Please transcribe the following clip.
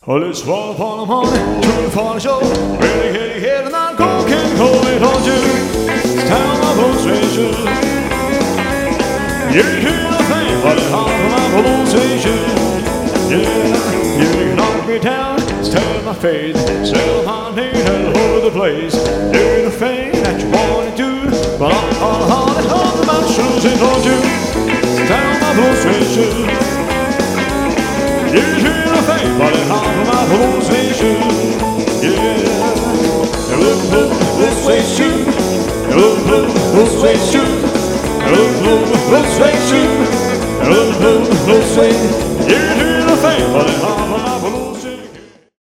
Well, it's one upon a morning, two for the show. Really hitty here and I'm cooking cold, don't you? Tell my pulsation. You hear the thing, but it's hard for my pulsation. Yeah, you knock me down, stab my face, sell my name all over the place. Do the thing that you want to do, but I'm hard about choosing, don't you? Tell my pulsation. You hear the thing, but it's hard for my pulsation. Yeah, pulsation, pulsation, pulsation, pulsation. You hear the thing, but it's hard for my